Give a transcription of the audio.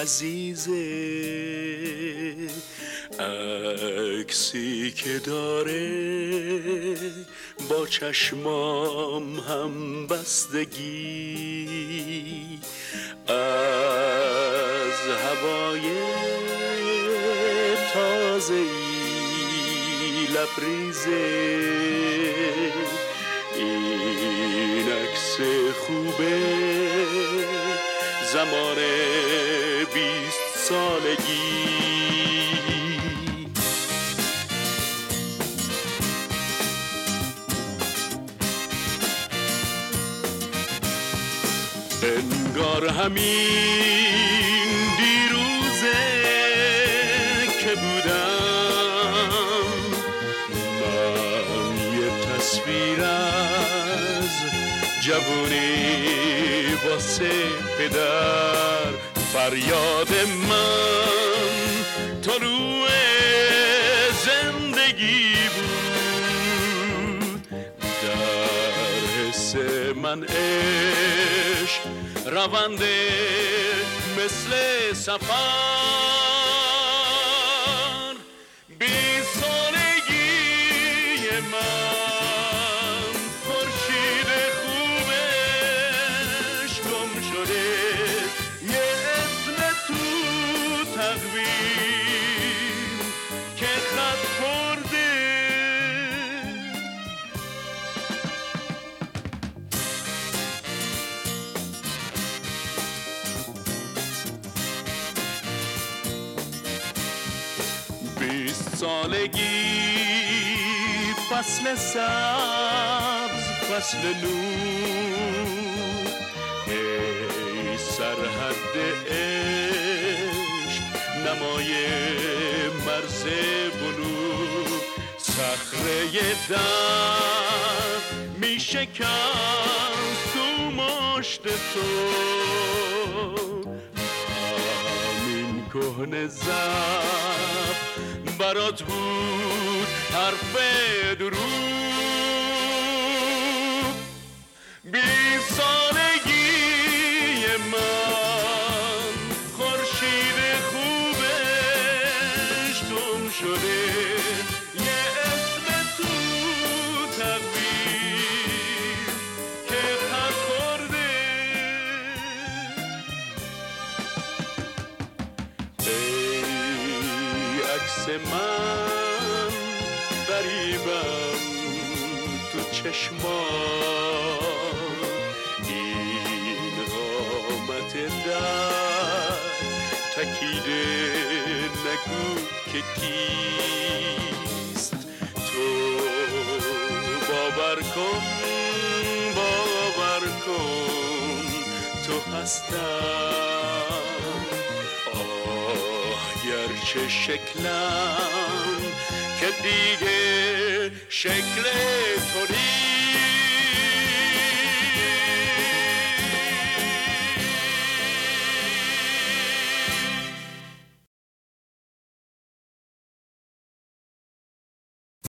عزیزه، عکسی که داره با چشمام هم بستگی، از هوای تازه‌ای لبریزه. این عکس خوبه زمان 20 سالگی. انگار همین دیروزه که بودم من یه تصویر از جوونی واسه پدر، فریاد من طلوع زندگی بود. در حس من عشق رونده مثل سفر، 20 سالگی من خورشید خوبش گم شده، یه اسم تو تقویم که خط خورده. سالگی فصل سبز، فصل نور، ای سرحد عشق نمای مرز بلور. صخره در می شکست تو مشت تو، همین کهنه زب برات بود حرف دروغ. 20 سالگی من خورشید خوبش گم شده، یه اسم تو تقویم که خط خورده. عکس من غریبم تو چشمان، این قامت در تکیده نگو که کیست. تو باور کن تو هستم، گرچه شکلم که دیگه شکل تو نیست.